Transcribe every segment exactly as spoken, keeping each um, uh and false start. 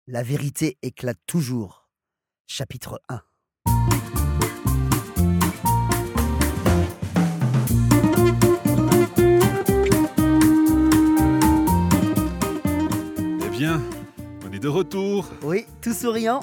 La vérité éclate toujours. Chapitre un. Eh bien, on est de retour. Oui, tout souriant.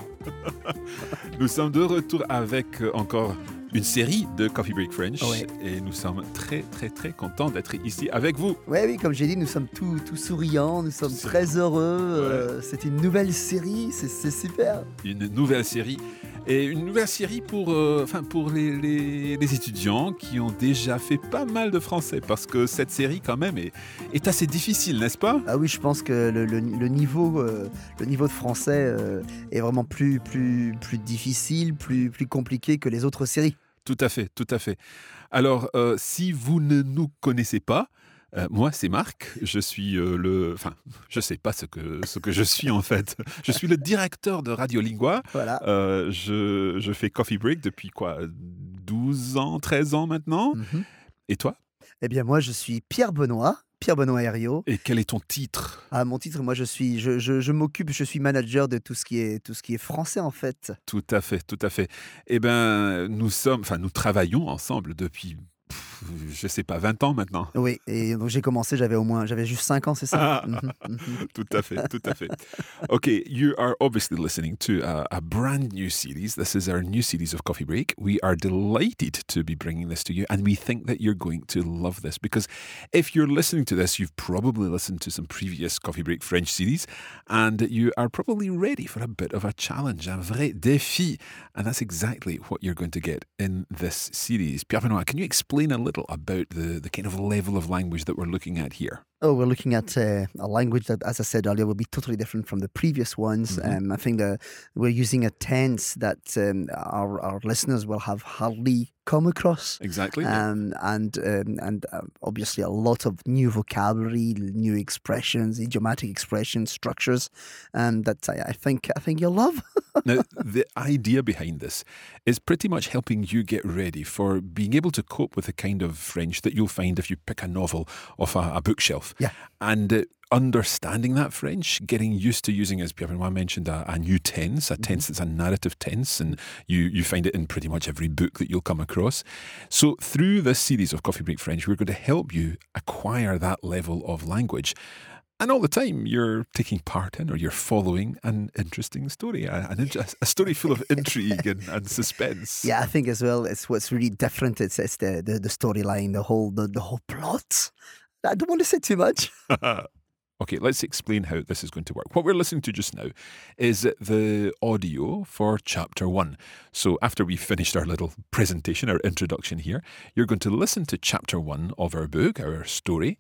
Nous sommes de retour avec euh, encore une série de Coffee Break French. Ouais. Et nous sommes très, très, très contents d'être ici avec vous. Ouais, oui, comme j'ai dit, nous sommes tout, tout souriants, nous sommes Tout très heureux. euh, c'est une nouvelle série, c'est, c'est super. Une nouvelle série. Et une nouvelle série pour, euh, enfin, pour les, les- les étudiants qui ont déjà fait pas mal de français. Parce que cette série, quand même, est, est assez difficile, n'est-ce pas? Ah oui, je pense que le, le- le niveau, euh, le niveau de français euh, est vraiment plus, plus, plus difficile, plus, plus compliqué que les autres séries. Tout à fait, tout à fait. Alors, euh, si vous ne nous connaissez pas, euh, moi, c'est Marc. Je suis euh, le... Enfin, je sais pas ce que, ce que je suis, en fait. Je suis le directeur de Radiolingua. Voilà. Euh, je, je fais Coffee Break depuis quoi douze ans, treize ans maintenant. Mhm. Et toi? Eh bien, moi, je suis Pierre Benoît, Pierre Benoît Herriot. Et quel est ton titre? À mon titre, moi, je suis, je, je, je m'occupe, je suis manager de tout ce qui est, tout ce qui est français, en fait. Tout à fait, tout à fait. Eh bien, nous sommes... Enfin, nous travaillons ensemble depuis, pff, je sais pas, vingt ans maintenant. Oui, et donc j'ai commencé, j'avais au moins, j'avais juste cinq ans, c'est ça? Mhm, mhm. Tout à fait, tout à fait. Okay, you are obviously listening to a, a brand new series. This is our new series of Coffee Break. We are delighted to be bringing this to you, and we think that you're going to love this because if you're listening to this, you've probably listened to some previous Coffee Break French series, and you are probably ready for a bit of a challenge, un vrai défi. And that's exactly what you're going to get in this series. Pierre Benoit, can you explain a little about the, the kind of level of language that we're looking at here? Oh, we're looking at uh, a language that, as I said earlier, will be totally different from the previous ones. Mhm. Um, I think that we're using a tense that um, our, our listeners will have hardly come across. Exactly. Um, and um, and um, obviously a lot of new vocabulary, new expressions, idiomatic expressions, structures, um, that I, I think I think you'll love. Now, the idea behind this is pretty much helping you get ready for being able to cope with the kind of French that you'll find if you pick a novel off a, a bookshelf. Yeah. And uh, understanding that French, getting used to using, as Pierre Benoit mentioned, a, a new tense, a tense that's a narrative tense, and you, you find it in pretty much every book that you'll come across. So through this series of Coffee Break French, we're going to help you acquire that level of language. And all the time, you're taking part in or you're following an interesting story, a, an, int- a story full of intrigue and, and suspense. Yeah, I think as well. It's what's really different. It's it's the the, the storyline, the whole the, the whole plot. I don't want to say too much. Okay, let's explain how this is going to work. What we're listening to just now is the audio for chapter one. So after we've finished our little presentation, our introduction here, you're going to listen to chapter one of our book, our story.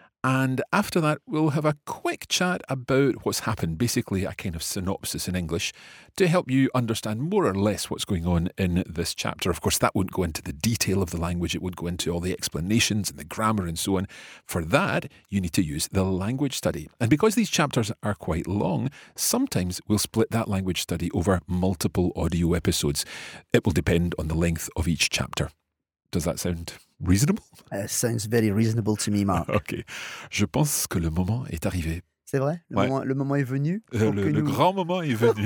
And after that, we'll have a quick chat about what's happened, basically a kind of synopsis in English, to help you understand more or less what's going on in this chapter. Of course, that won't go into the detail of the language. It won't go into all the explanations and the grammar and so on. For that, you need to use the language study. And because these chapters are quite long, sometimes we'll split that language study over multiple audio episodes. It will depend on the length of each chapter. Does that sound reasonable? Uh, sounds very reasonable to me, Mark. Ok. Je pense que le moment est arrivé. C'est vrai? Le, Ouais. moment, le moment est venu? Euh, pour le, que le nous- grand moment est venu.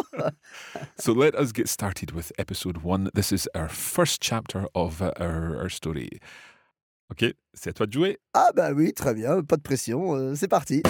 So let us get started with episode one. This is our first chapter of uh, our, our story. Ok, c'est à toi de jouer. Ah bah oui, très bien, pas de pression, euh, c'est parti.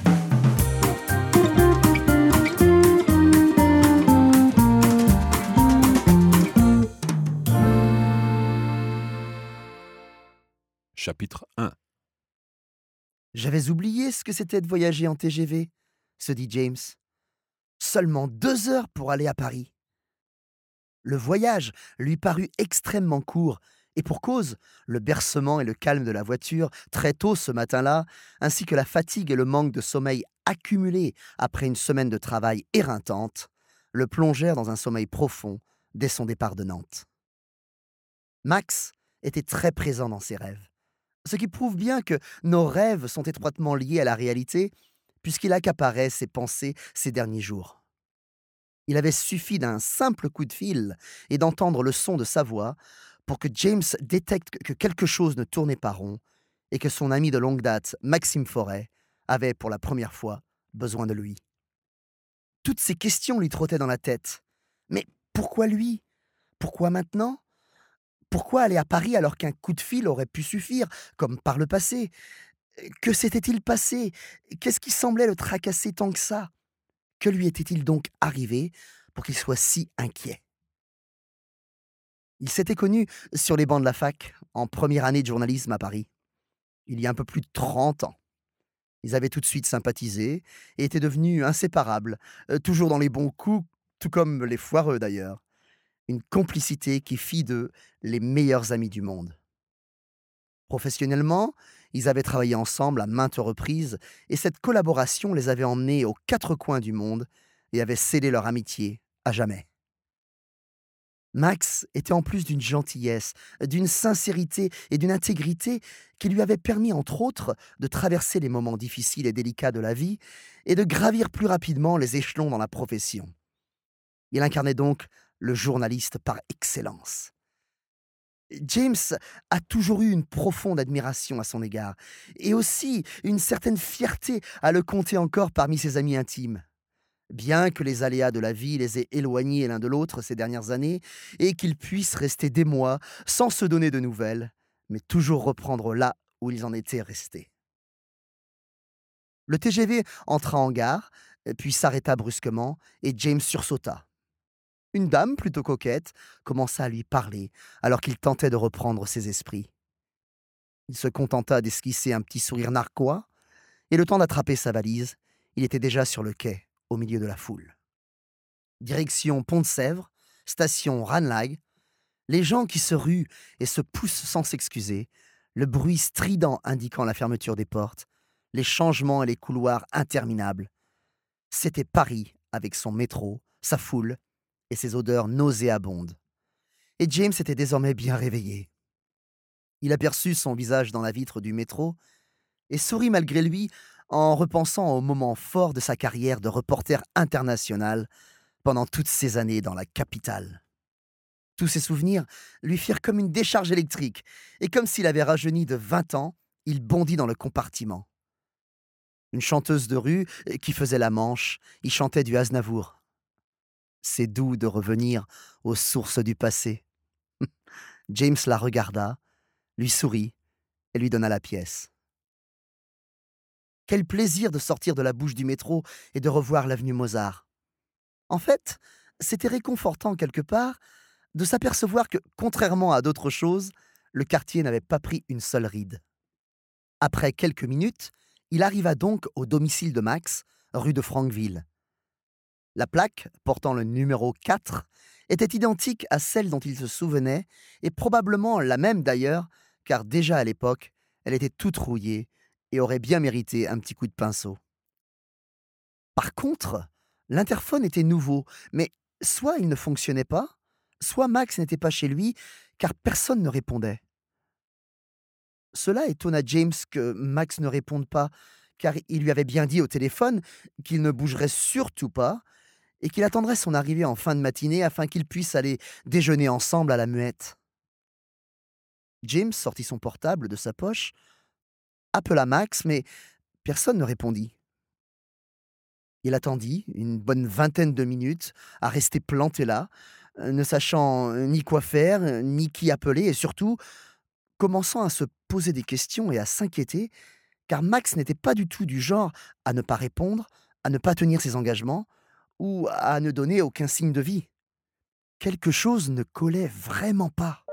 Chapitre un. J'avais oublié ce que c'était de voyager en T G V, se dit James. Seulement deux heures pour aller à Paris. Le voyage lui parut extrêmement court, et pour cause, le bercement et le calme de la voiture, très tôt ce matin-là, ainsi que la fatigue et le manque de sommeil accumulés après une semaine de travail éreintante, le plongèrent dans un sommeil profond dès son départ de Nantes. Max était très présent dans ses rêves, ce qui prouve bien que nos rêves sont étroitement liés à la réalité, puisqu'il accaparait ses pensées ces derniers jours. Il avait suffi d'un simple coup de fil et d'entendre le son de sa voix pour que James détecte que quelque chose ne tournait pas rond et que son ami de longue date, Maxime Forêt, avait pour la première fois besoin de lui. Toutes ces questions lui trottaient dans la tête. Mais pourquoi lui? Pourquoi maintenant? Pourquoi aller à Paris alors qu'un coup de fil aurait pu suffire, comme par le passé? Que s'était-il passé? Qu'est-ce qui semblait le tracasser tant que ça? Que lui était-il donc arrivé pour qu'il soit si inquiet? Ils s'étaient connus sur les bancs de la fac, en première année de journalisme à Paris, il y a un peu plus de trente ans. Ils avaient tout de suite sympathisé et étaient devenus inséparables, euh, toujours dans les bons coups, tout comme les foireux d'ailleurs. Une complicité qui fit d'eux les meilleurs amis du monde. Professionnellement, ils avaient travaillé ensemble à maintes reprises et cette collaboration les avait emmenés aux quatre coins du monde et avait scellé leur amitié à jamais. Max était en plus d'une gentillesse, d'une sincérité et d'une intégrité qui lui avaient permis, entre autres, de traverser les moments difficiles et délicats de la vie et de gravir plus rapidement les échelons dans la profession. Il incarnait donc le journaliste par excellence. James a toujours eu une profonde admiration à son égard et aussi une certaine fierté à le compter encore parmi ses amis intimes. Bien que les aléas de la vie les aient éloignés l'un de l'autre ces dernières années et qu'ils puissent rester des mois sans se donner de nouvelles, mais toujours reprendre là où ils en étaient restés. Le T G V entra en gare, puis s'arrêta brusquement et James sursauta. Une dame, plutôt coquette, commença à lui parler alors qu'il tentait de reprendre ses esprits. Il se contenta d'esquisser un petit sourire narquois et le temps d'attraper sa valise, il était déjà sur le quai, au milieu de la foule. Direction Pont-de-Sèvres, station Ranelagh, les gens qui se ruent et se poussent sans s'excuser, le bruit strident indiquant la fermeture des portes, les changements et les couloirs interminables. C'était Paris avec son métro, sa foule et ses odeurs nauséabondes. Et James était désormais bien réveillé. Il aperçut son visage dans la vitre du métro et sourit malgré lui en repensant au moment fort de sa carrière de reporter international pendant toutes ces années dans la capitale. Tous ces souvenirs lui firent comme une décharge électrique, et comme s'il avait rajeuni de vingt ans, il bondit dans le compartiment. Une chanteuse de rue qui faisait la manche, y chantait du Aznavour. C'est doux de revenir aux sources du passé. James la regarda, lui sourit et lui donna la pièce. Quel plaisir de sortir de la bouche du métro et de revoir l'avenue Mozart. En fait, c'était réconfortant quelque part de s'apercevoir que, contrairement à d'autres choses, le quartier n'avait pas pris une seule ride. Après quelques minutes, il arriva donc au domicile de Max, rue de Francville. La plaque, portant le numéro quatre, était identique à celle dont il se souvenait, et probablement la même d'ailleurs, car déjà à l'époque, elle était toute rouillée et aurait bien mérité un petit coup de pinceau. Par contre, l'interphone était nouveau, mais soit il ne fonctionnait pas, soit Max n'était pas chez lui, car personne ne répondait. Cela étonna James que Max ne réponde pas, car il lui avait bien dit au téléphone qu'il ne bougerait surtout pas et qu'il attendrait son arrivée en fin de matinée afin qu'ils puissent aller déjeuner ensemble à la Muette. James sortit son portable de sa poche, appela Max, mais personne ne répondit. Il attendit une bonne vingtaine de minutes à rester planté là, ne sachant ni quoi faire, ni qui appeler, et surtout commençant à se poser des questions et à s'inquiéter, car Max n'était pas du tout du genre à ne pas répondre, à ne pas tenir ses engagements, ou à ne donner aucun signe de vie. Quelque chose ne collait vraiment pas.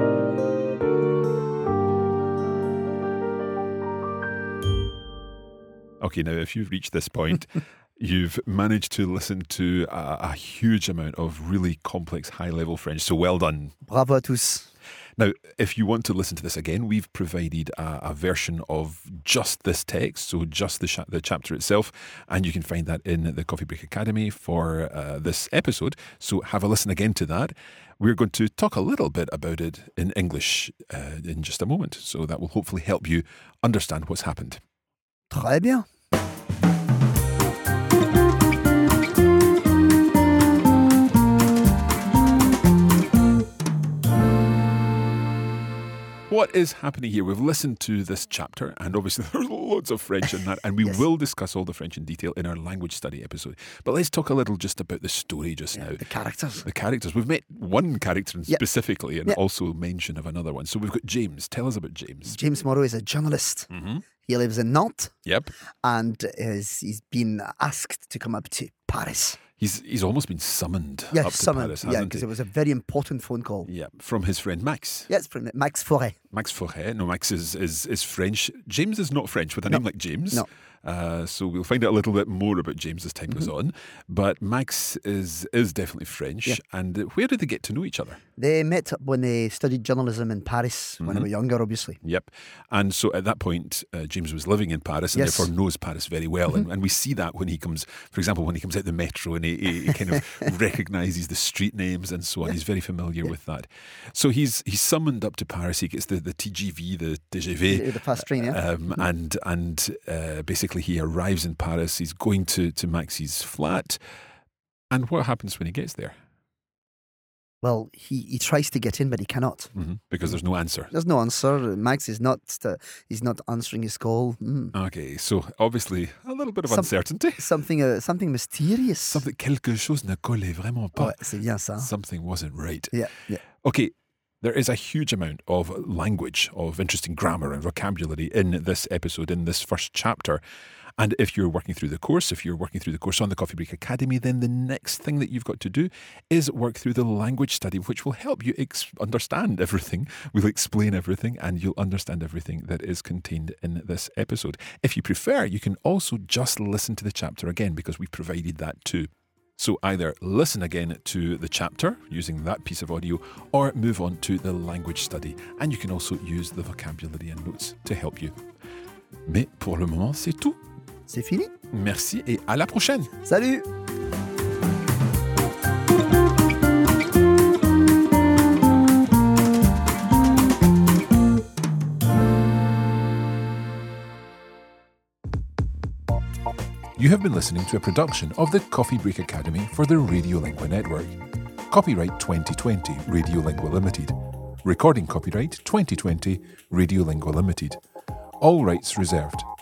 Okay, now if you've reached this point, you've managed to listen to a, a huge amount of really complex high-level French, so well done. Bravo à tous. Now, if you want to listen to this again, we've provided a, a version of just this text, so just the, cha- the chapter itself, and you can find that in the Coffee Break Academy for uh, this episode. So have a listen again to that. We're going to talk a little bit about it in English uh, in just a moment, so that will hopefully help you understand what's happened. Très bien. what is happening here? We've listened to this chapter, and obviously there's loads of French in that, and we Yes. will discuss all the French in detail in our language study episode. But let's talk a little just about the story just Yeah, now. the characters. The characters. We've met one character Yep. specifically and Yep. also mention of another one. So we've got James. Tell us about James. James Moreau is a journalist. Mm-hmm. He lives in Nantes Yep. and is, he's been asked to come up to Paris. He's he's almost been summoned Yeah, up to summoned. Paris, yeah, hasn't because he? it was a very important phone call. Yeah, from his friend Max. Yes, from Max Forêt. Max Forêt. No, Max is, is, is French. James is not French with a No. name like James. No. Uh, so we'll find out a little bit more about James as time goes on. But Max is is definitely French. Yeah. And where did they get to know each other? They met up when they studied journalism in Paris when they were younger, obviously. Yep. And so at that point, uh, James was living in Paris and Yes. therefore knows Paris very well. And, and we see that when he comes, for example, when he comes out the metro and he, he, he kind of recognises the street names and so on. He's very familiar with that. So he's he's summoned up to Paris. He gets the, the T G V, the T G V. The fast train, yeah. Um, and and uh, basically he arrives in Paris. He's going to, to Max's flat. And what happens when he gets there? Well, he, he tries to get in, but he cannot. Mm-hmm. Because there's no answer. There's no answer. Max is not uh, he's not answering his call. Mm. Okay, so obviously a little bit of Some- uncertainty. Something uh, something mysterious. Something, quelque chose ne collait vraiment pas. Ouais, c'est bien ça. Something wasn't right. Yeah, yeah. Okay, there is a huge amount of language, of interesting grammar and vocabulary in this episode, in this first chapter. And if you're working through the course, if you're working through the course on the Coffee Break Academy, then the next thing that you've got to do is work through the language study, which will help you ex- understand everything. We'll explain everything and you'll understand everything that is contained in this episode. If you prefer, you can also just listen to the chapter again because we provided that too. So either listen again to the chapter using that piece of audio or move on to the language study. And you can also use the vocabulary and notes to help you. Mais pour le moment, c'est tout. C'est fini. Merci et à la prochaine. Salut. You have been listening to a production of the Coffee Break Academy for the Radiolingua Network. Copyright twenty twenty Radiolingua Limited. Recording copyright twenty twenty Radiolingua Limited. All rights reserved.